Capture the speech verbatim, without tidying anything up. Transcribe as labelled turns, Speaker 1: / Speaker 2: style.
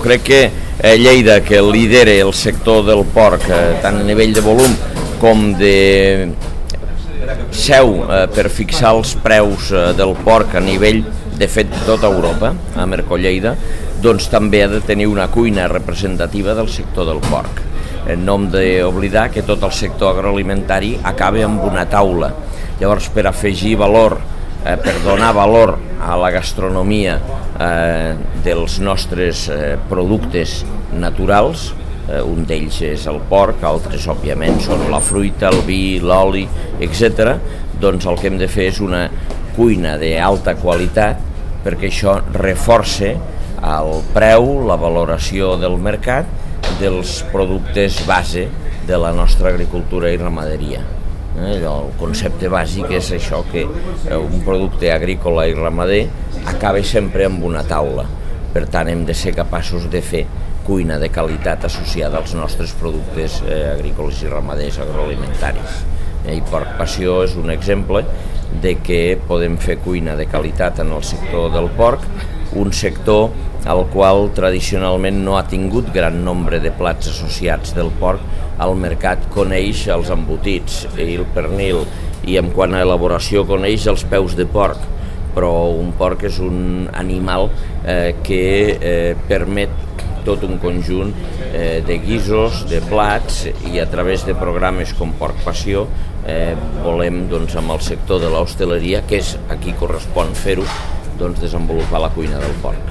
Speaker 1: crec que eh, Lleida, que lidera el sector del porc, eh, tant a nivell de volum com de seu eh, per fixar els preus eh, del porc a nivell, de fet, de tota Europa, a Merco Lleida, doncs també ha de tenir una cuina representativa del sector del porc. No hem d'oblidar que tot el sector agroalimentari acaba amb una taula. Llavors, per afegir valor, eh, per donar valor a la gastronomia eh, dels nostres eh, productes naturals, eh, un d'ells és el porc, altres, òbviament, són la fruita, el vi, l'oli, etcètera, doncs el que hem de fer és una cuina d'alta qualitat perquè això reforça el preu, la valoració del mercat dels productes base de la nostra agricultura i ramaderia. Eh, el concepte bàsic és això, que un producte agrícola i ramader acaba sempre amb una taula. Per tant, hem de ser capaços de fer cuina de qualitat associada als nostres productes eh, agrícoles i ramaders agroalimentaris. Eh, I Porc Passió és un exemple de que podem fer cuina de qualitat en el sector del porc, un sector al qual tradicionalment no ha tingut gran nombre de plats associats del porc. Al mercat coneix els embotits i el pernil, i en quant a elaboració coneix els peus de porc, però un porc és un animal eh, que eh, permet tot un conjunt eh, de guisos, de plats, i a través de programes com Porc Passió eh, volem, doncs, amb el sector de l'hostaleria, que és a qui correspon fer-ho, doncs, desenvolupar la cuina del porc.